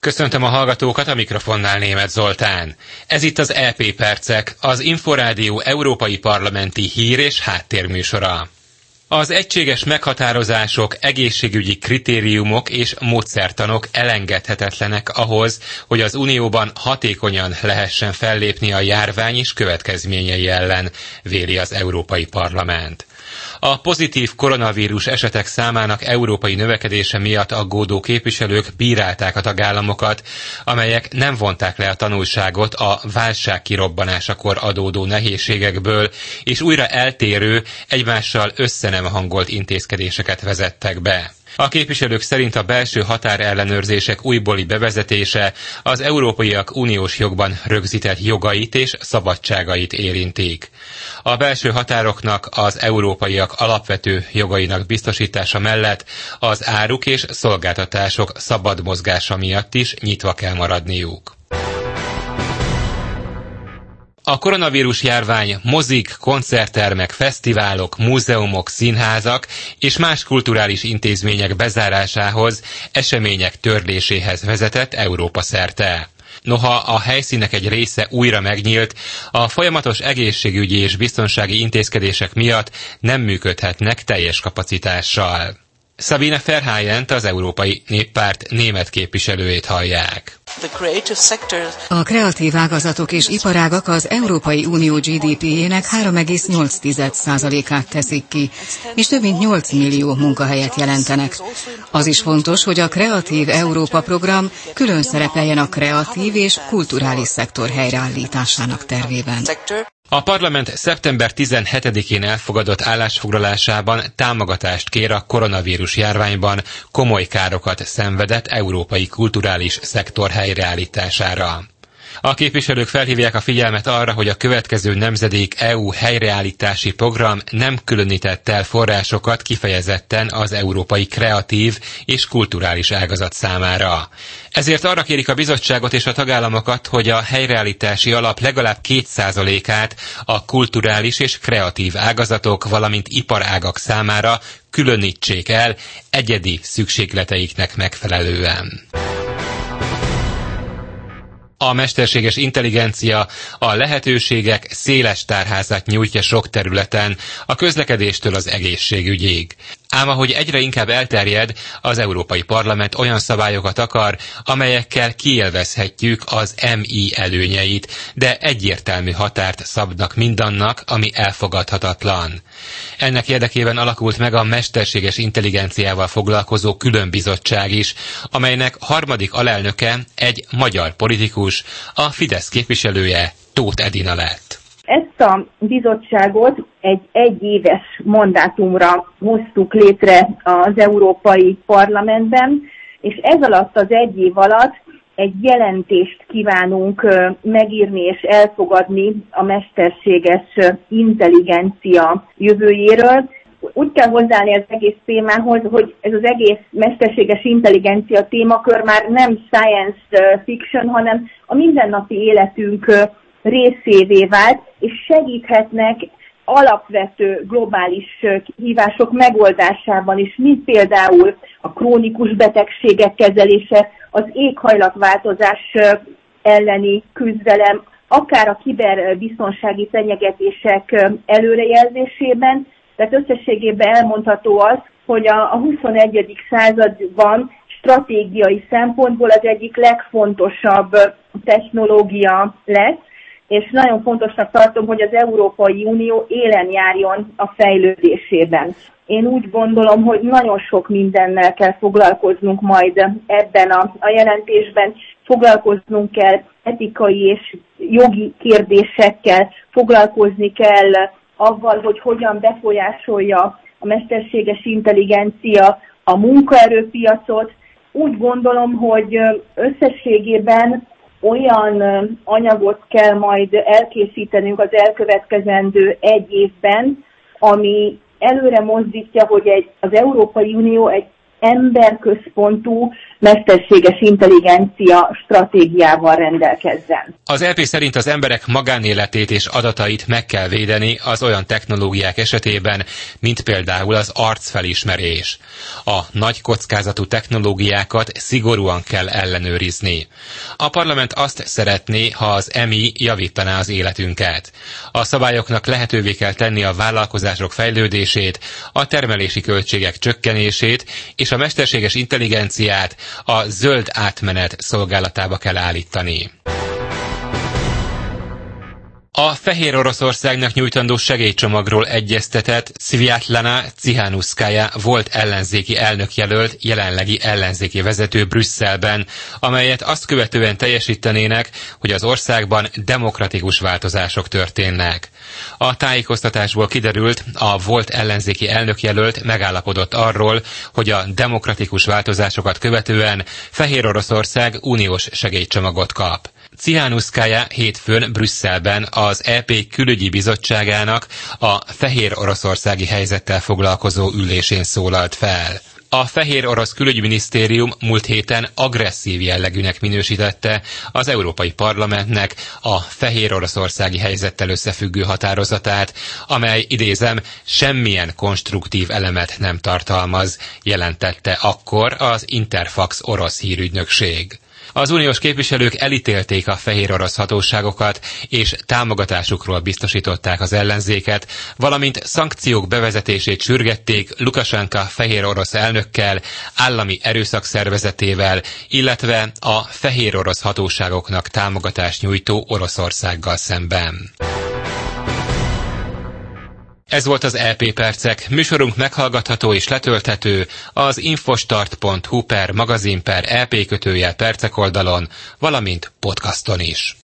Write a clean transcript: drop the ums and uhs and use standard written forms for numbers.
Köszöntöm a hallgatókat, a mikrofonnál Németh Zoltán. Ez itt az EP Percek, az Inforádió európai parlamenti hír- és háttérműsora. Az egységes meghatározások, egészségügyi kritériumok és módszertanok elengedhetetlenek ahhoz, hogy az Unióban hatékonyan lehessen fellépni a járvány és következményei ellen, véli az Európai Parlament. A pozitív koronavírus esetek számának európai növekedése miatt aggódó képviselők bírálták a tagállamokat, amelyek nem vonták le a tanulságot a válság kirobbanásakor adódó nehézségekből, és újra eltérő, egymással nem hangolt intézkedéseket vezettek be. A képviselők szerint a belső határellenőrzések újbóli bevezetése az európaiak uniós jogban rögzített jogait és szabadságait érintik. A belső határoknak az európaiak alapvető jogainak biztosítása mellett az áruk és szolgáltatások szabad mozgása miatt is nyitva kell maradniuk. A koronavírus járvány mozik, koncerttermek, fesztiválok, múzeumok, színházak és más kulturális intézmények bezárásához, események törléséhez vezetett Európa szerte. Noha a helyszínek egy része újra megnyílt, a folyamatos egészségügyi és biztonsági intézkedések miatt nem működhetnek teljes kapacitással. Sabine Verheyen, az Európai Néppárt német képviselőjét hallják. A kreatív ágazatok és iparágak az Európai Unió GDP-jének 3,8%-át teszik ki, és több mint 8 millió munkahelyet jelentenek. Az is fontos, hogy a Kreatív Európa program külön szerepeljen a kreatív és kulturális szektor helyreállításának tervében. A parlament szeptember 17-én elfogadott állásfoglalásában támogatást kér a koronavírus járványban komoly károkat szenvedett európai kulturális szektor helyreállítására. A képviselők felhívják a figyelmet arra, hogy a következő nemzedék EU helyreállítási program nem különített el forrásokat kifejezetten az európai kreatív és kulturális ágazat számára. Ezért arra kérik a bizottságot és a tagállamokat, hogy a helyreállítási alap legalább 2%-át a kulturális és kreatív ágazatok, valamint iparágak számára különítsék el egyedi szükségleteiknek megfelelően. A mesterséges intelligencia a lehetőségek széles tárházát nyújtja sok területen, a közlekedéstől az egészségügyig. Ám ahogy egyre inkább elterjed, az Európai Parlament olyan szabályokat akar, amelyekkel kiélvezhetjük az MI előnyeit, de egyértelmű határt szabnak mindannak, ami elfogadhatatlan. Ennek érdekében alakult meg a mesterséges intelligenciával foglalkozó különbizottság is, amelynek harmadik alelnöke egy magyar politikus, a Fidesz képviselője, Tóth Edina lett. Ezt a bizottságot egy egyéves mandátumra hoztuk létre az Európai Parlamentben, és ez alatt az egy év alatt egy jelentést kívánunk megírni és elfogadni a mesterséges intelligencia jövőjéről. Úgy kell hozzáállni az egész témához, hogy ez az egész mesterséges intelligencia témakör már nem science fiction, hanem a mindennapi életünk részévé vált, és segíthetnek alapvető globális kihívások megoldásában is, mint például a krónikus betegségek kezelése, az éghajlatváltozás elleni küzdelem, akár a kiberbiztonsági fenyegetések előrejelzésében. Tehát összességében elmondható az, hogy a 21. században stratégiai szempontból az egyik legfontosabb technológia lesz, és nagyon fontosnak tartom, hogy az Európai Unió élen járjon a fejlődésében. Én úgy gondolom, hogy nagyon sok mindennel kell foglalkoznunk majd ebben a jelentésben, foglalkoznunk kell etikai és jogi kérdésekkel, foglalkozni kell avval, hogy hogyan befolyásolja a mesterséges intelligencia a munkaerőpiacot. Úgy gondolom, hogy összességében olyan anyagot kell majd elkészítenünk az elkövetkezendő egy évben, ami előre mozdítja, hogy az Európai Unió egy emberközpontú, mesterséges intelligencia stratégiával rendelkezzen. Az EP szerint az emberek magánéletét és adatait meg kell védeni az olyan technológiák esetében, mint például az arcfelismerés. A nagy kockázatú technológiákat szigorúan kell ellenőrizni. A parlament azt szeretné, ha az EMI javítaná az életünket. A szabályoknak lehetővé kell tenni a vállalkozások fejlődését, a termelési költségek csökkenését és a mesterséges intelligenciát a zöld átmenet szolgálatába kell állítani. A Fehér Oroszországnak nyújtandó segélycsomagról egyeztetett Sviatlana Tsihanuszkaja volt ellenzéki elnökjelölt, jelenlegi ellenzéki vezető Brüsszelben, amelyet azt követően teljesítenének, hogy az országban demokratikus változások történnek. A tájékoztatásból kiderült, a volt ellenzéki elnökjelölt megállapodott arról, hogy a demokratikus változásokat követően Fehér Oroszország uniós segélycsomagot kap. Tsihanuszkaja hétfőn Brüsszelben az EP külügyi bizottságának a fehér oroszországi helyzettel foglalkozó ülésén szólalt fel. A fehér orosz külügyminisztérium múlt héten agresszív jellegűnek minősítette az Európai Parlamentnek a fehér oroszországi helyzettel összefüggő határozatát, amely, idézem, semmilyen konstruktív elemet nem tartalmaz, jelentette akkor az Interfax orosz hírügynökség. Az uniós képviselők elítélték a fehér orosz hatóságokat, és támogatásukról biztosították az ellenzéket, valamint szankciók bevezetését sürgették Lukasenka fehér orosz elnökkel, állami erőszakszervezetével, illetve a fehér orosz hatóságoknak támogatást nyújtó Oroszországgal szemben. Ez volt az EP Percek. Műsorunk meghallgatható és letölthető az infostart.hu/magazin/EP_percek oldalon, valamint podcaston is.